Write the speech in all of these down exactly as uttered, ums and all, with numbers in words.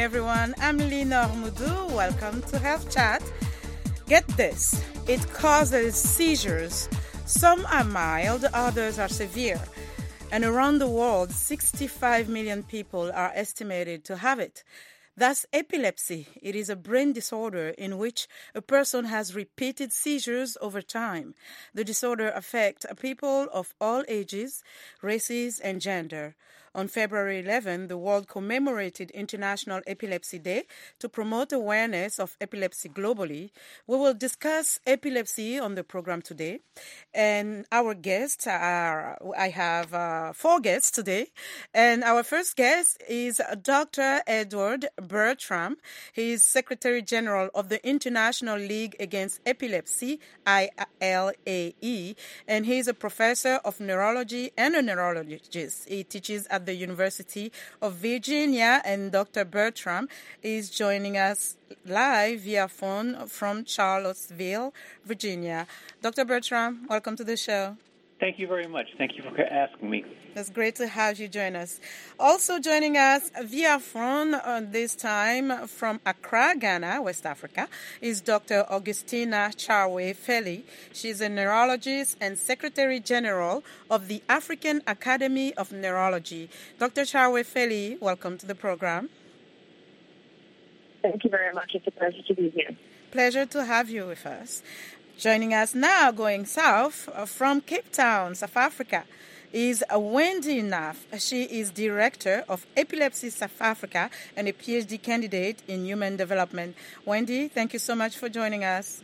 everyone. I'm Lenore Moudou. Welcome to Health Chat. Get this, it causes seizures. Some are mild, others are severe. And around the world, sixty-five million people are estimated to have it. Thus, epilepsy. It is a brain disorder in which a person has repeated seizures over time. The disorder affects people of all ages, races, and gender. On February eleventh, the world commemorated International Epilepsy Day to promote awareness of epilepsy globally. We will discuss epilepsy on the program today. And our guests are, I have uh, four guests today. And our first guest is Doctor Edward Bertram. He is Secretary General of the International League Against Epilepsy, I L A E, and he is a professor of neurology and a neurologist. He teaches at the University of Virginia, and Doctor Bertram is joining us live via phone from Charlottesville, Virginia. Doctor Bertram, welcome to the show. Thank you very much. Thank you for asking me. It's great to have you join us. Also joining us via phone uh, this time from Accra, Ghana, West Africa, is Doctor Augustina Charwe Feli. She's a neurologist and Secretary General of the African Academy of Neurology. Doctor Charwe Feli, welcome to the program. Thank you very much. It's a pleasure to be here. Pleasure to have you with us. Joining us now, going south uh, from Cape Town, South Africa, is uh, Wendy Naff. She is Director of Epilepsy South Africa and a P H D candidate in human development. Wendy, thank you so much for joining us.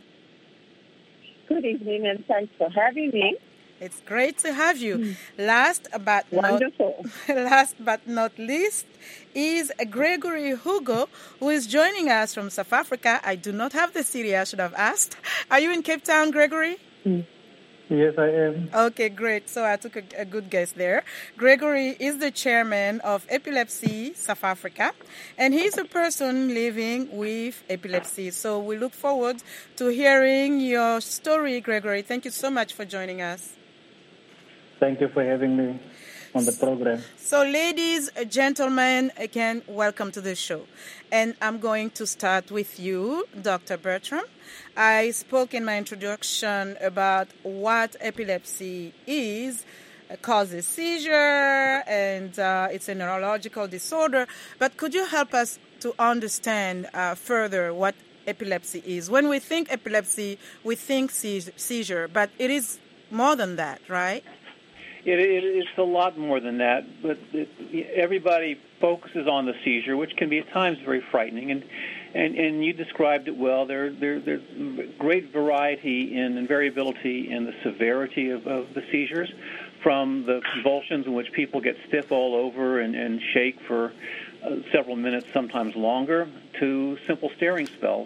Good evening, and thanks for having me. It's great to have you. Mm. Last but Wonderful. not last but not least is Gregory Hugo, who is joining us from South Africa. I do not have the city, I should have asked. Are you in Cape Town, Gregory? Mm. Yes, I am. Okay, great. So I took a, a good guess there. Gregory is the chairman of Epilepsy South Africa, and he's a person living with epilepsy. So we look forward to hearing your story, Gregory. Thank you so much for joining us. Thank you for having me on the program. So, ladies, gentlemen, again, welcome to the show. And I'm going to start with you, Doctor Bertram. I spoke in my introduction about what epilepsy is. It causes seizure, and uh, it's a neurological disorder. But could you help us to understand uh, further what epilepsy is? When we think epilepsy, we think seizure, but it is more than that, right? It, it, it's a lot more than that, but it, everybody focuses on the seizure, which can be at times very frightening. And and, and you described it well. There, there there's great variety in, and variability in the severity of, of the seizures, from the convulsions in which people get stiff all over and, and shake for uh, several minutes, sometimes longer, to simple staring spells.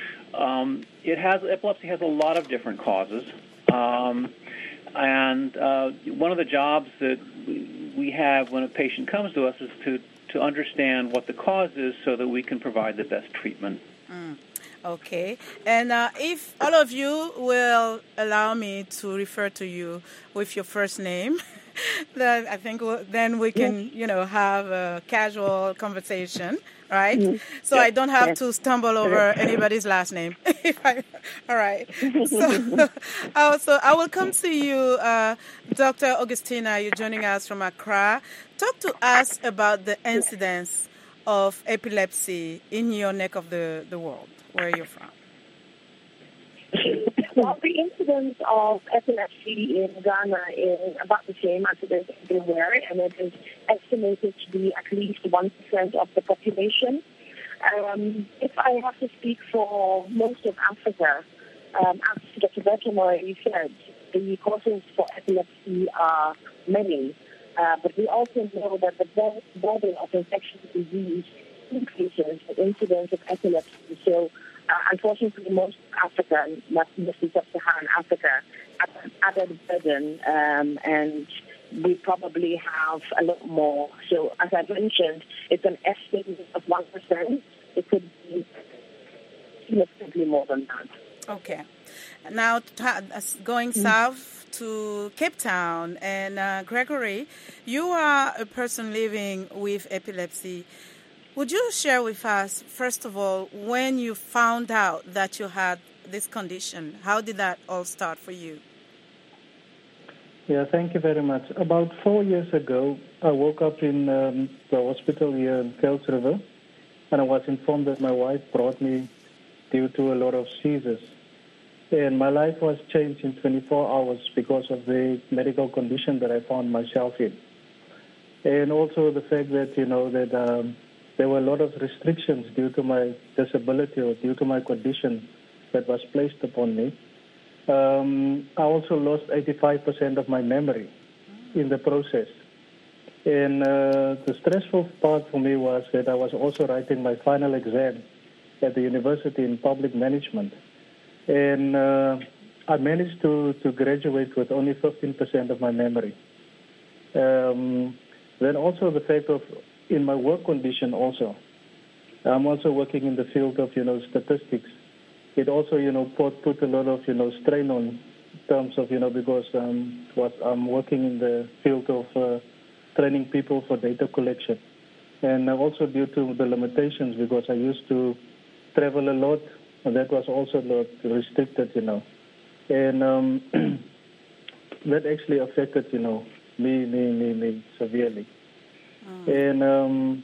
Um, it has epilepsy has a lot of different causes. Um, And uh, one of the jobs that we have when a patient comes to us is to, to understand what the cause is so that we can provide the best treatment. Mm. Okay. And uh, if all of you will allow me to refer to you with your first name, then I think we'll, then we can, yes. you know, have a casual conversation, right? Mm-hmm. So yes. I don't have yes. to stumble over anybody's last name. if I, all right. So also, I will come to you, uh, Doctor Augustina. You're joining us from Accra. Talk to us about the incidence of epilepsy in your neck of the, the world, where you're from. Well, the incidence of epilepsy in Ghana is about the same as it is everywhere, and it is estimated to be at least one percent of the population. Um, if I have to speak for most of Africa, um, as Doctor Bertram already said, the causes for epilepsy are many, uh, but we also know that the burden of infectious disease increases the incidence of epilepsy. So, Uh, unfortunately, most of Africa, not mostly sub-Saharan Africa, have an added burden, um, and we probably have a lot more. So, as I mentioned, it's an estimate of one percent. It could be significantly more than that. Okay. Now, going mm-hmm. south to Cape Town, and uh, Gregory, you are a person living with epilepsy. Would you share with us, first of all, when you found out that you had this condition? How did that all start for you? Yeah, thank you very much. About four years ago, I woke up in um, the hospital here in Kuils River, and I was informed that my wife brought me due to a lot of seizures. And my life was changed in twenty-four hours because of the medical condition that I found myself in. And also the fact that, you know, that um, there were a lot of restrictions due to my disability or due to my condition that was placed upon me. Um, I also lost eighty-five percent of my memory in the process. And uh, the stressful part for me was that I was also writing my final exam at the university in public management. And uh, I managed to, to graduate with only fifteen percent of my memory. Um, then also the fact of, in my work condition also, I'm also working in the field of, you know, statistics. It also, you know, put, put a lot of, you know, strain on terms of, you know, because um, what I'm working in the field of uh, training people for data collection. And also due to the limitations, because I used to travel a lot, and that was also a lot restricted, you know. And um, that actually affected, you know, me, me, me, me severely. Oh. And um,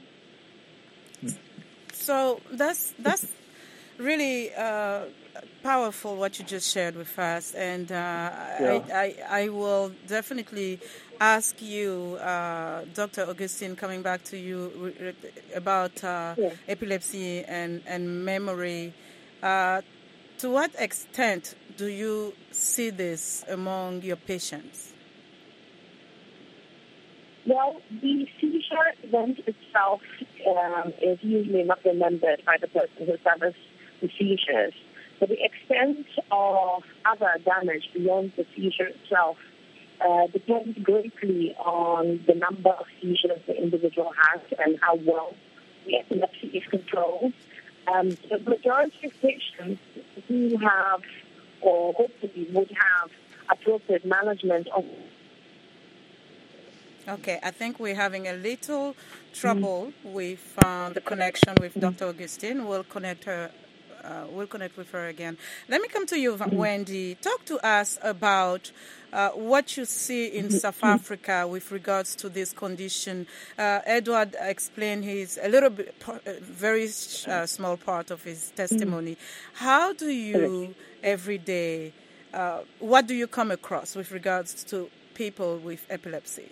so that's that's really uh, powerful what you just shared with us, and uh, yeah. I, I I will definitely ask you, uh, Doctor Augustine, coming back to you about uh, yeah. epilepsy and and memory. Uh, to what extent do you see this among your patients? Well, the seizure event itself um, is usually not remembered by the person who suffers the seizures. But the extent of other damage beyond the seizure itself uh, depends greatly on the number of seizures the individual has and how well the epilepsy is controlled. Um, the majority of patients who have, or hopefully would have, appropriate management of. Okay, I think we're having a little trouble mm. with uh, the connection with mm. Doctor Augustine. We'll connect her. Uh, we'll connect with her again. Let me come to you, mm. Wendy. Talk to us about uh, what you see in mm. South Africa with regards to this condition. Uh, Edward explained his a little bit, a very uh, small part of his testimony. Mm. How do you every day? Uh, what do you come across with regards to people with epilepsy?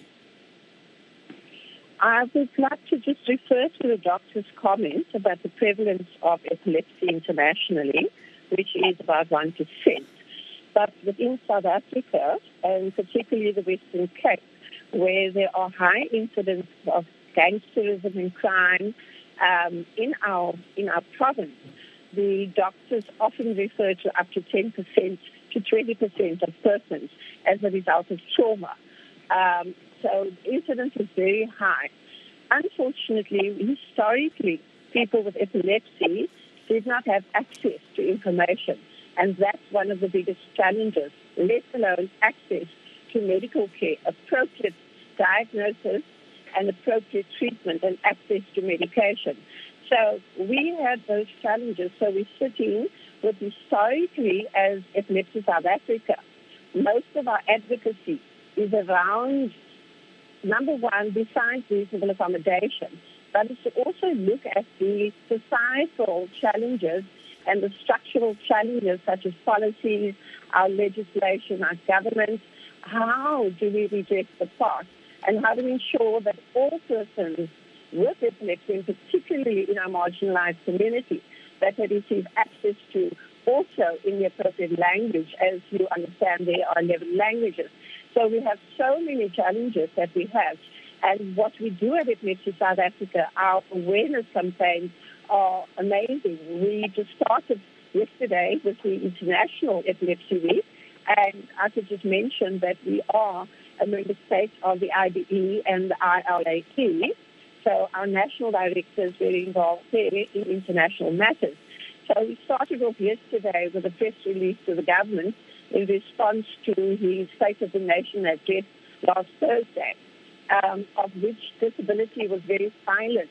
I would like to just refer to the doctor's comment about the prevalence of epilepsy internationally, which is about one percent. But within South Africa, and particularly the Western Cape, where there are high incidents of gangsterism and crime um, in our in our province, the doctors often refer to up to ten percent to twenty percent of persons as a result of trauma. Um, So the incidence is very high. Unfortunately, historically, people with epilepsy did not have access to information, and that's one of the biggest challenges, let alone access to medical care, appropriate diagnosis and appropriate treatment and access to medication. So we had those challenges. So we're sitting with historically as Epilepsy South Africa, most of our advocacy is around, number one, besides reasonable accommodation, but it's to also look at the societal challenges and the structural challenges such as policies, our legislation, our government. How do we reject the past? And how do we ensure that all persons with epilepsy, and particularly in our marginalized community, that they receive access to also in the appropriate language? As you understand, there are eleven languages. So we have so many challenges that we have. And what we do at Epilepsy South Africa, our awareness campaigns are amazing. We just started yesterday with the International Epilepsy Week. And I could just mention that we are a member state of the I B E and the I L A E. So our national director is very involved there in international matters. So we started off yesterday with a press release to the government in response to his State of the Nation address last Thursday, um, of which disability was very silent.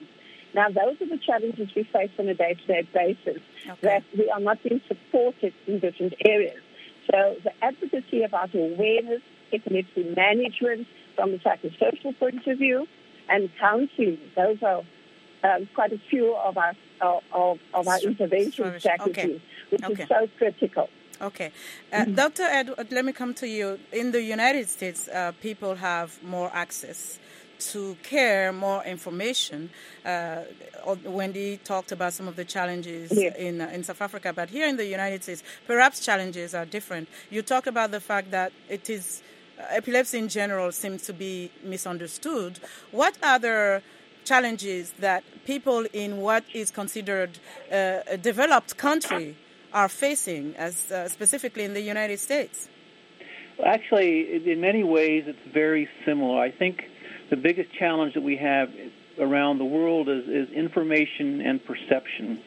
Now, those are the challenges we face on a day-to-day basis, okay. that we are not being supported in different areas. So the advocacy about awareness, epilepsy management from the psychosocial point of view, and counseling, those are um, quite a few of our, of, of our intervention strategies, okay. which okay. is so critical. Okay. Uh, mm-hmm. Doctor Edward, let me come to you. In the United States, uh, people have more access to care, more information. Uh, Wendy talked about some of the challenges yeah. in uh, in South Africa, but here in the United States, perhaps challenges are different. You talked about the fact that it is uh, epilepsy in general seems to be misunderstood. What other challenges that people in what is considered uh, a developed country are facing, as uh, specifically in the United States? Actually, in many ways, it's very similar. I think the biggest challenge that we have around the world is, is information and perception.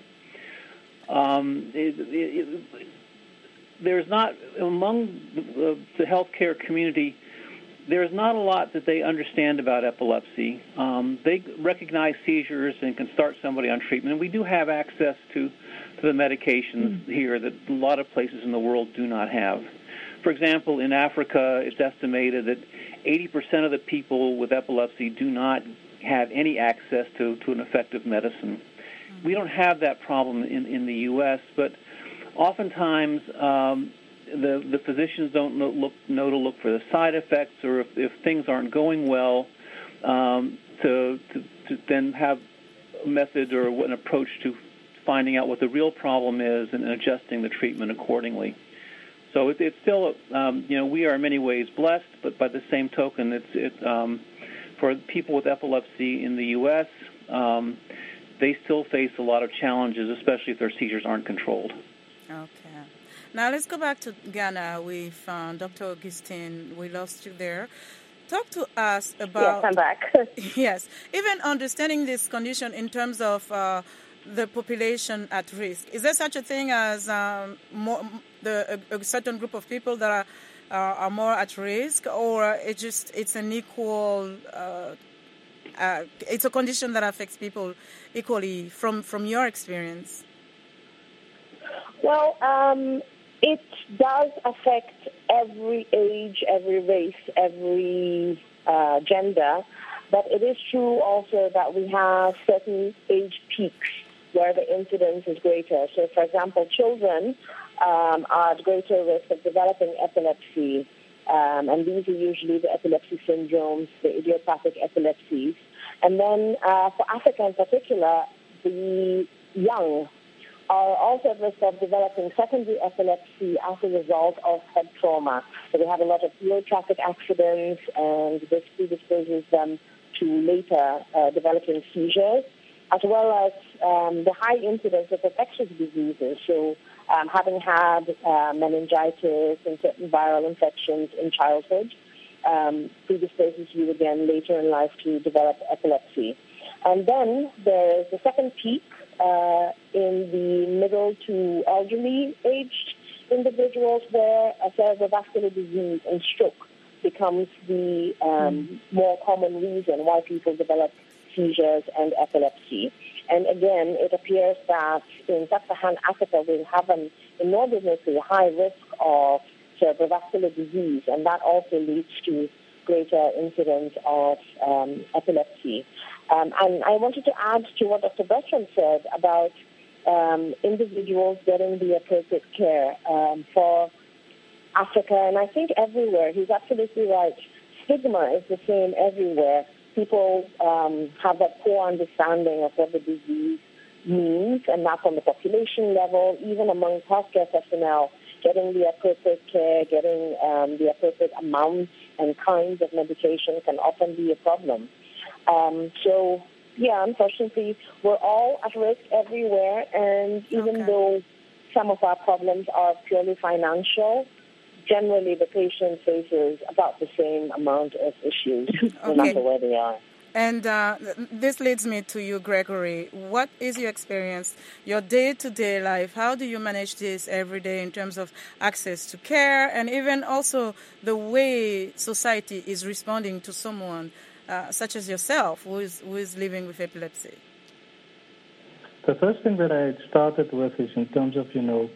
Um, it, it, it, there's not, among the, the healthcare community, there's not a lot that they understand about epilepsy. Um, they recognize seizures and can start somebody on treatment. And we do have access to, to the medications mm-hmm. here that a lot of places in the world do not have. For example, in Africa, it's estimated that eighty percent of the people with epilepsy do not have any access to, to an effective medicine. Mm-hmm. We don't have that problem in, in the U S, but oftentimes um, the, the physicians don't know, look, know to look for the side effects, or if, if things aren't going well, um, to, to, to then have a method or an approach to finding out what the real problem is and adjusting the treatment accordingly. So it, it's still, um, you know, we are in many ways blessed, but by the same token, it's it, um, for people with epilepsy in the U S, um, they still face a lot of challenges, especially if their seizures aren't controlled. Okay. Now let's go back to Ghana with uh, Doctor Augustine. We lost you there. Talk to us about... Yes, I'm back. Yes. Even understanding this condition in terms of uh, the population at risk. Is there such a thing as um, more, the, a, a certain group of people that are uh, are more at risk, or it just it's an equal uh, uh, it's a condition that affects people equally from from your experience? Well, um, it does affect every age, every race, every uh, gender, but it is true also that we have certain age peaks where the incidence is greater. So, for example, children um, are at greater risk of developing epilepsy, um, and these are usually the epilepsy syndromes, the idiopathic epilepsies. And then uh, for Africa in particular, the young are also at risk of developing secondary epilepsy as a result of head trauma. So we have a lot of road traffic accidents, and this predisposes them to later uh, developing seizures, as well as um, the high incidence of infectious diseases. So um, having had uh, meningitis and certain viral infections in childhood um, predisposes you again later in life to develop epilepsy. And then there is the second peak uh, in the middle to elderly aged individuals, where a cerebrovascular disease and stroke becomes the um, mm. more common reason why people develop seizures and epilepsy. And again, it appears that in sub-Saharan Africa we have an inordinately high risk of cerebrovascular disease, and that also leads to greater incidence of um, epilepsy. Um, and I wanted to add to what Doctor Bertram said about um, individuals getting the appropriate care um, for Africa, and I think everywhere. He's absolutely right. Stigma is the same everywhere. People um, have that poor understanding of what the disease means, and that's on the population level, even among healthcare personnel. Getting the appropriate care, getting um, the appropriate amounts and kinds of medication can often be a problem. Um, so, yeah, unfortunately, we're all at risk everywhere, and even okay. though some of our problems are purely financial, generally the patient faces about the same amount of issues, okay. no matter where they are. And uh, this leads me to you, Gregory. What is your experience, your day-to-day life? How do you manage this every day in terms of access to care, and even also the way society is responding to someone uh, such as yourself who is, who is living with epilepsy? the first thing that I started with is in terms of, you know,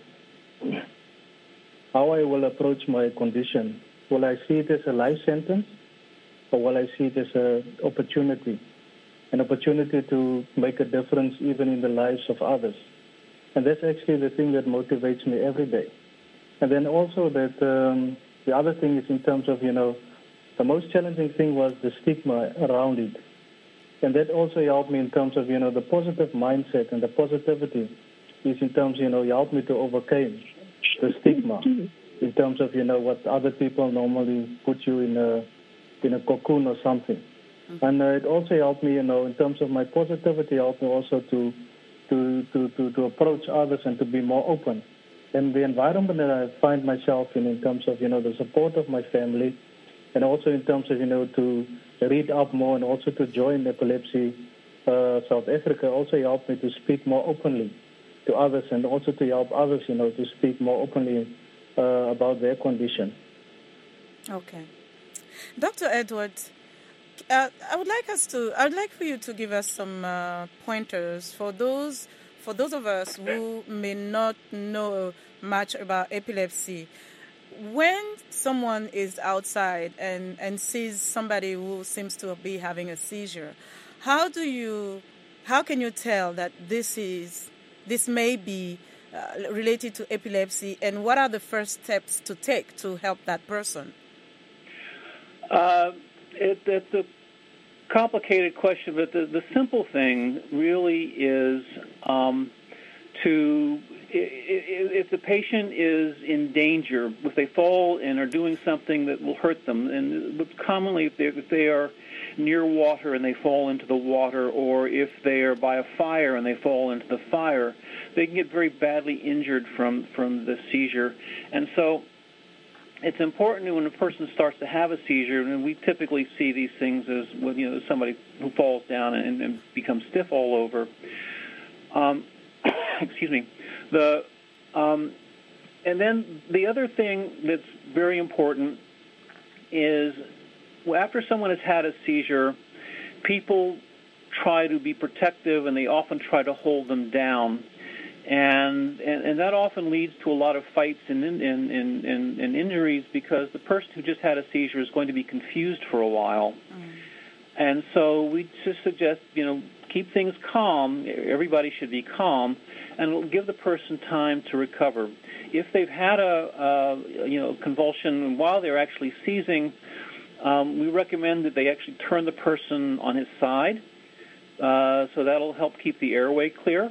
how I will approach my condition. Will I see it as a life sentence, or will I see it as an opportunity, an opportunity to make a difference even in the lives of others? And that's actually the thing that motivates me every day. And then also that um, the other thing is in terms of, you know, the most challenging thing was the stigma around it. And that also helped me in terms of, you know, the positive mindset and the positivity is in terms, you know, helped me to overcome the stigma in terms of, you know, what other people normally put you in a, in a cocoon or something. Mm-hmm. And uh, it also helped me, you know, in terms of my positivity, helped me also to, to, to, to, to approach others and to be more open. And the environment that I find myself in, in terms of, you know, the support of my family, and also in terms of, you know, to read up more and also to join Epilepsy uh, South Africa also helped me to speak more openly to others and also to help others, you know, to speak more openly uh, about their condition. Okay. Doctor Edwards, uh, I would like us to, I would like for you to give us some uh, pointers for those, for those of us who may not know much about epilepsy. When someone is outside and, and sees somebody who seems to be having a seizure, how do you, how can you tell that this is, this may be uh, related to epilepsy, and what are the first steps to take to help that person? Uh, it, it's a complicated question, but the, the simple thing really is um, to... If the patient is in danger, if they fall and are doing something that will hurt them, and commonly if they, if they are near water and they fall into the water, or if they are by a fire and they fall into the fire, they can get very badly injured from, from the seizure. And so it's important when a person starts to have a seizure, and we typically see these things as, you know, somebody who falls down and, and becomes stiff all over. Um, excuse me. The um, and then the other thing that's very important is after someone has had a seizure, people try to be protective and they often try to hold them down, and and, and that often leads to a lot of fights and, and, and, and, and injuries because the person who just had a seizure is going to be confused for a while. Mm. And so we just suggest, you know, keep things calm. Everybody should be calm, and it'll give the person time to recover. If they've had a, a you know convulsion while they're actually seizing, um, we recommend that they actually turn the person on his side, uh, so that'll help keep the airway clear.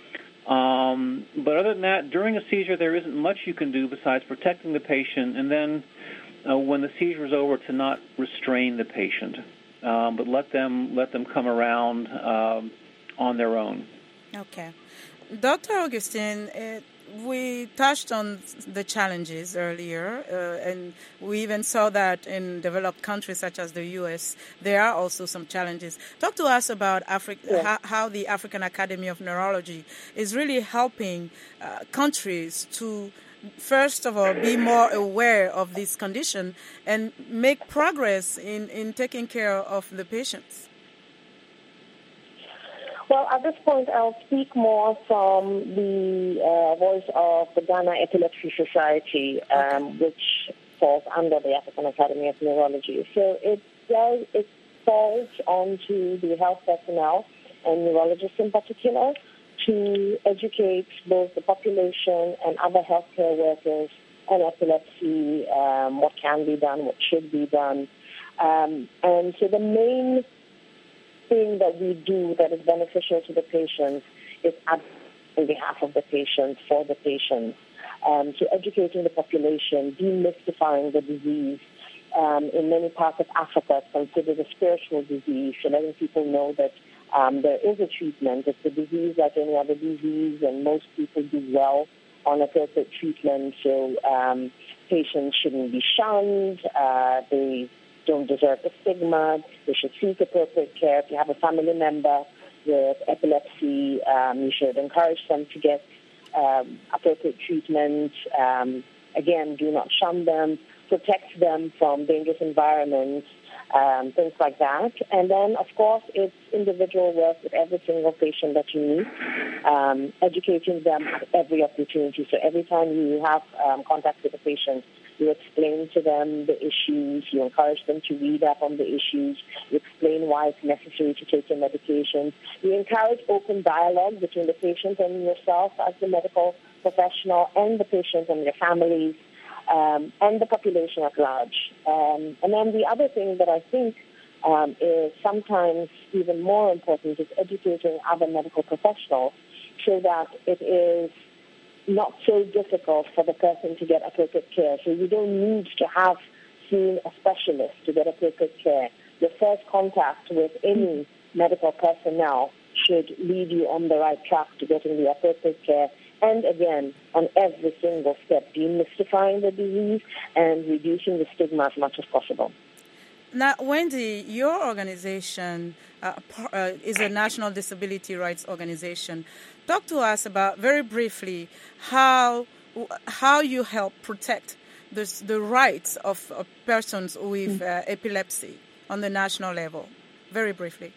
Um, but other than that, during a seizure, there isn't much you can do besides protecting the patient, and then uh, when the seizure is over, to not restrain the patient. Um, but let them let them come around um, on their own. Okay. Doctor Augustine, uh, we touched on the challenges earlier, uh, and we even saw that in developed countries such as the U S, there are also some challenges. Talk to us about Afri- yeah. how, how the African Academy of Neurology is really helping uh, countries to, first of all, be more aware of this condition and make progress in, in taking care of the patients. Well, at this point, I'll speak more from the uh, voice of the Ghana Epilepsy Society, um, which falls under the African Academy of Neurology. So it does, it falls onto the health personnel and neurologists in particular to educate both the population and other healthcare workers on epilepsy, um, what can be done, what should be done. Um, and so the main thing that we do that is beneficial to the patients is on behalf of the patients, for the patients. Um, so educating the population, demystifying the disease. Um, in many parts of Africa, it's considered a spiritual disease, so letting people know that um, there is a treatment. It's a disease like any other disease, and most people do well on appropriate treatment, so um, patients shouldn't be shunned. Uh, they don't deserve the stigma. They should seek appropriate care. If you have a family member with epilepsy, um, you should encourage them to get um, appropriate treatment. Um, again, do not shun them. Protect them from dangerous environments. um, things like that. And then, of course, it's individual work with every single patient that you meet, um, educating them at every opportunity. So every time you have um, contact with the patient, you explain to them the issues, you encourage them to read up on the issues, you explain why it's necessary to take your medications. You encourage open dialogue between the patient and yourself as the medical professional and the patient and their families um, and the population at large. Um, and then the other thing that I think um, is sometimes even more important is educating other medical professionals so that it is not so difficult for the person to get appropriate care. So you don't need to have seen a specialist to get appropriate care. Your first contact with any medical personnel should lead you on the right track to getting the appropriate care. And again, on every single step, demystifying the disease and reducing the stigma as much as possible. Now, Wendy, your organization uh, uh, is a National Disability Rights Organization. Talk to us about, very briefly, how how you help protect the, the rights of, of persons with uh, epilepsy on the national level. Very briefly.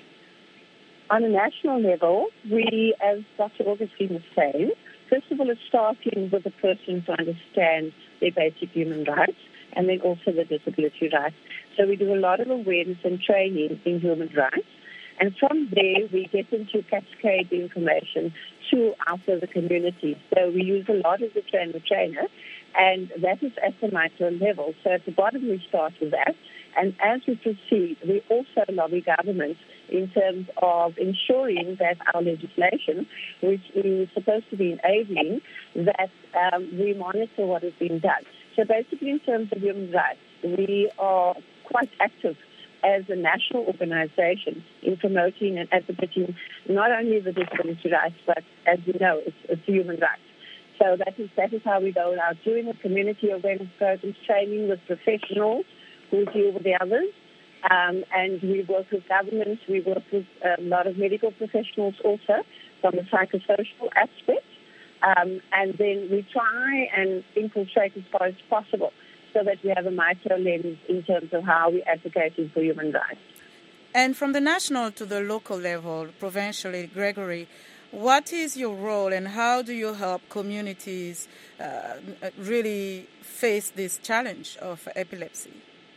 On a national level, we, as Doctor Augustine was saying, first of all, it's starting with the person to understand their basic human rights and then also the disability rights. So we do a lot of awareness and training in human rights. And from there, we get into cascade the information to out of the community. So we use a lot of the trainer-trainer, and that is at the micro level. So at the bottom, we start with that. And as we proceed, we also lobby governments in terms of ensuring that our legislation, which is supposed to be enabling, that um, we monitor what is being done. So basically, in terms of human rights, we are quite active as a national organization in promoting and advocating not only the disability rights, but as you know, it's, it's human rights. So that is that is how we go out, doing a community awareness programs, training with professionals who deal with the others. Um, and we work with governments, we work with a lot of medical professionals also from the psychosocial aspect. Um, and then we try and infiltrate as far as possible so that we have a micro lens in terms of how we're advocating for human rights. And from the national to the local level, provincially, Gregory, what is your role and how do you help communities uh, really face this challenge of epilepsy?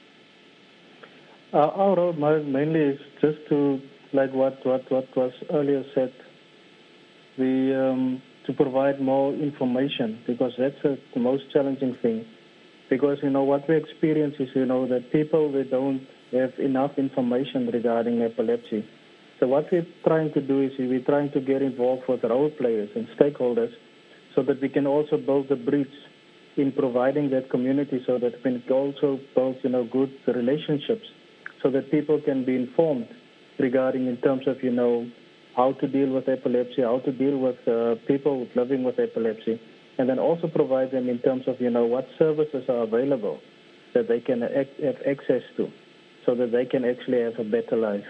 Uh, our role mainly is just to, like what, what, what was earlier said, we, um, to provide more information, because that's a, the most challenging thing. Because, you know, what we experience is, you know, that people, they don't have enough information regarding epilepsy. So what we're trying to do is we're trying to get involved with role players and stakeholders so that we can also build the bridge in providing that community so that we can also build, you know, good relationships so that people can be informed regarding in terms of, you know, how to deal with epilepsy, how to deal with uh, people living with epilepsy, and then also provide them in terms of, you know, what services are available that they can ac- have access to so that they can actually have a better life.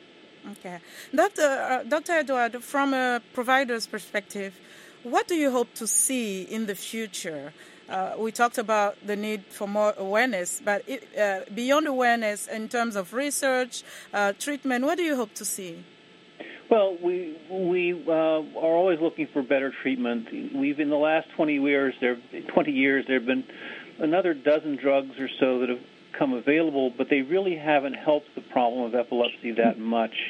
Okay. Doctor Uh, Doctor Edward, from a provider's perspective, what do you hope to see in the future? Uh, we talked about the need for more awareness, but it, uh, beyond awareness in terms of research, uh, treatment, what do you hope to see? Well, we we uh, are always looking for better treatment. We've in the last twenty years, there twenty years, there have been another dozen drugs or so that have come available, but they really haven't helped the problem of epilepsy that much.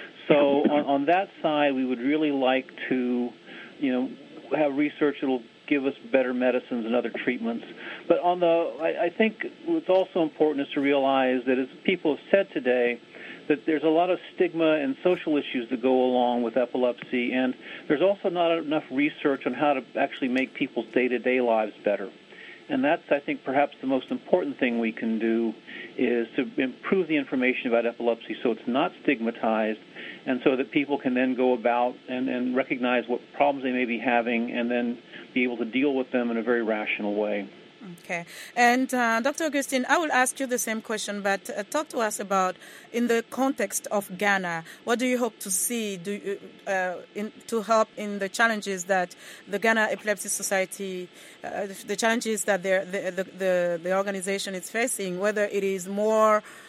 So on, on that side, we would really like to, you know, have research that will give us better medicines and other treatments. But on the, I, I think what's also important is to realize that, as people have said today, that there's a lot of stigma and social issues that go along with epilepsy, and there's also not enough research on how to actually make people's day-to-day lives better. And that's, I think, perhaps the most important thing we can do is to improve the information about epilepsy so it's not stigmatized and so that people can then go about and, and recognize what problems they may be having and then be able to deal with them in a very rational way. Okay. And uh, Doctor Augustine, I will ask you the same question, but uh, talk to us about, in the context of Ghana, what do you hope to see do you, uh, in, to help in the challenges that the Ghana Epilepsy Society, uh, the challenges that the, the, the, the organization is facing, whether it is more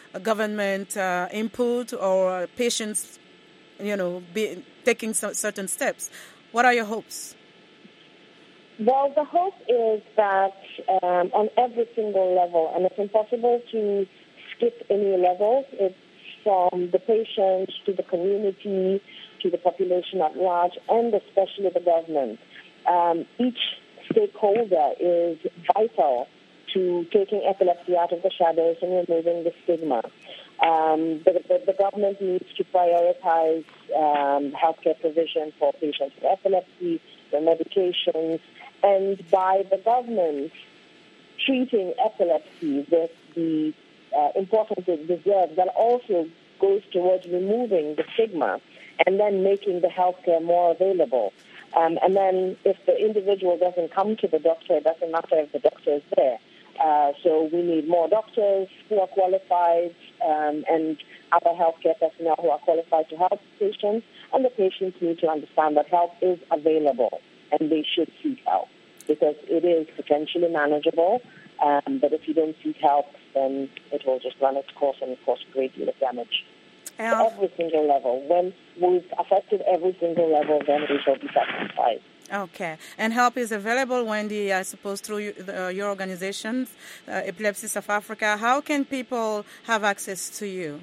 government uh, input or patients, you know, be, taking some certain steps. What are your hopes? Well, the hope is that um, on every single level, and it's impossible to skip any levels, it's from the patient to the community to the population at large, and especially the government. Um, each stakeholder is vital to taking epilepsy out of the shadows and removing the stigma. Um, the, the, the government needs to prioritize um, healthcare provision for patients with epilepsy, their medications, and by the government treating epilepsy with the uh, importance it deserves, that also goes towards removing the stigma and then making the healthcare more available. Um, and then if the individual doesn't come to the doctor, it doesn't matter if the doctor is there. Uh, so we need more doctors who are qualified um, and other healthcare personnel who are qualified to help patients. And the patients need to understand that help is available and they should seek help because it is potentially manageable. Um, but if you don't seek help, then it will just run its course and cause a great deal of damage. Yeah. At every single level. When we've affected every single level, then we shall be satisfied. Okay. And help is available, Wendy, I suppose, through you, uh, your organizations, uh, Epilepsy South Africa. How can people have access to you?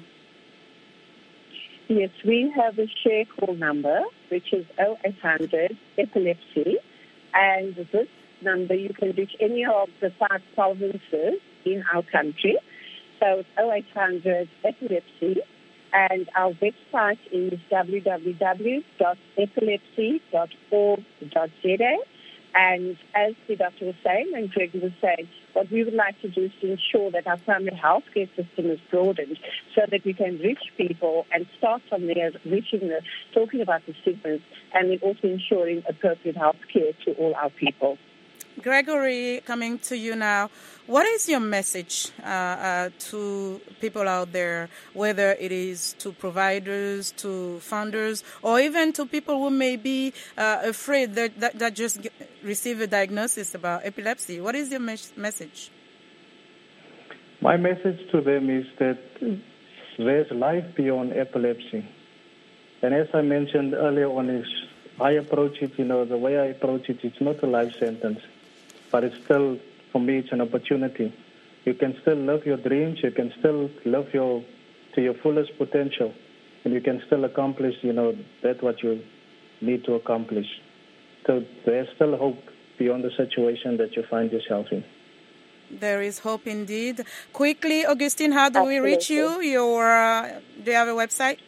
Yes, we have a share call number, which is oh eight hundred epilepsy. And this number, you can reach any of the five provinces in our country. So it's oh eight hundred epilepsy. And our website is w w w dot epilepsy dot org dot z a. And as the doctor was saying, and Greg was saying, what we would like to do is to ensure that our primary healthcare system is broadened so that we can reach people and start from there, reaching the, talking about the stigmas, and then also ensuring appropriate healthcare to all our people. Gregory, coming to you now, what is your message uh, uh, to people out there, whether it is to providers, to funders, or even to people who may be uh, afraid that, that, that just get, receive a diagnosis about epilepsy? What is your mes- message? My message to them is that there's life beyond epilepsy. And as I mentioned earlier on, is I approach it, you know, the way I approach it, it's not a life sentence. But it's still, for me, it's an opportunity. You can still live your dreams. You can still live your to your fullest potential, and you can still accomplish, you know, that what you need to accomplish. So there's still hope beyond the situation that you find yourself in. There is hope indeed. Quickly, Augustine, how do Absolutely. we reach you? Your uh, do you have a website?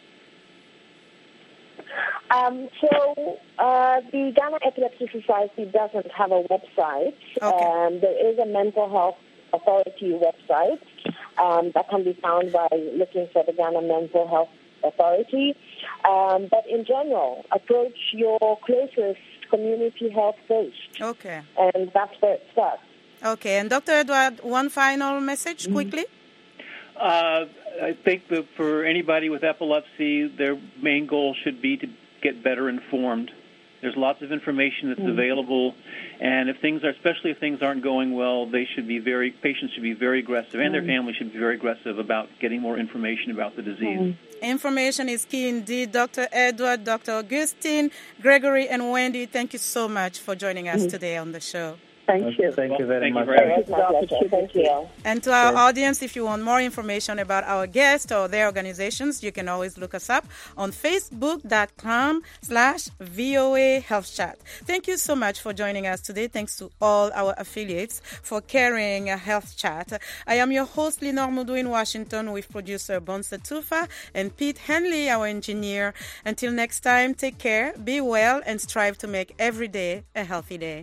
Um, so uh, the Ghana Epilepsy Society doesn't have a website. Okay. Um, there is a mental health authority website um, that can be found by looking for the Ghana Mental Health Authority. Um, but in general, approach your closest community health post. Okay. And that's where it starts. Okay. And Doctor Edward, one final message mm-hmm. quickly? Uh, I think that for anybody with epilepsy, their main goal should be to get better informed. There's lots of information that's mm-hmm. available, and if things are, especially if things aren't going well, they should be very, patients should be very aggressive, and mm-hmm. their family should be very aggressive about getting more information about the disease. Mm-hmm. Information is key indeed. Doctor Edward, Doctor Augustine, Gregory, and Wendy, thank you so much for joining us mm-hmm. today on the show. Thank you. Thank you very Thank much. You very much. Thank you. And to our audience, if you want more information about our guests or their organizations, you can always look us up on facebook.com slash VOA Health Chat. Thank you so much for joining us today. Thanks to all our affiliates for carrying a Health Chat. I am your host, Lenore Mudu in Washington, with producer Bonsa Tufa and Pete Henley, our engineer. Until next time, take care, be well, and strive to make every day a healthy day.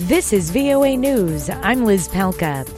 This is V O A News. I'm Liz Palka.